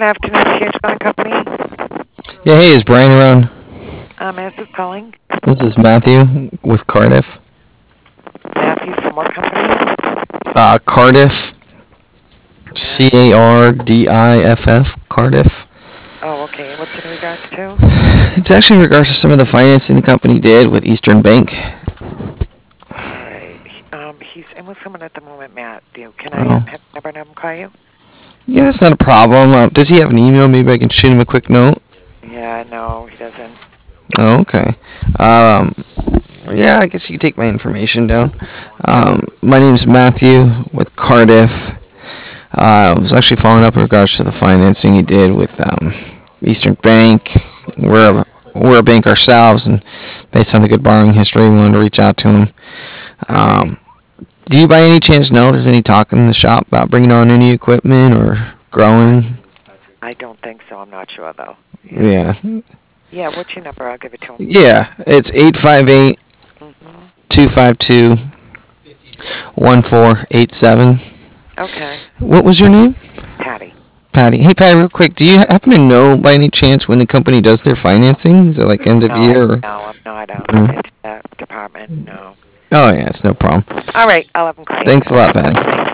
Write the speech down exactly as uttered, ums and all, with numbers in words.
afternoon, T H Bond Company. Yeah, hey, is Brian around? Um, as is calling. This is Matthew with Cardiff. Matthew from what company? Uh, Cardiff. C Uh, A R D I F F. Cardiff. oh, okay. What's it in regards to? It's actually in regards to some of the financing the company did with Eastern Bank. All right. He- Um, he's in with someone at the moment, Matt. Do you, can I um, Oh. have the number and have him call you? Yeah, that's not a problem. Uh, does he have an email? Maybe I can shoot him a quick note. Yeah, no, he doesn't. Oh, okay. Um, yeah, I guess you can take my information down. Um, my name's Matthew with Cardiff. Uh, I was actually following up in regards to the financing he did with um, Eastern Bank. We're a, we're a bank ourselves, and based on the good borrowing history, we wanted to reach out to him. All right. Um, do you by any chance know if there's any talk in the shop about bringing on any equipment or growing? I don't think so. I'm not sure, though. Yeah. Yeah. Yeah, what's your number? I'll give it to him. Yeah, it's eight five eight, Mm-hmm. two five two, one four eight seven. Okay. What was your name? Patty. Patty. Hey, Patty, real quick, do you happen to know by any chance when the company does their financing? Is it like end of No, year? Or? no, I'm not um, Mm. into that department. No. Oh, yeah, it's no problem. All right. I'll have him call you. Thanks a lot, Patty.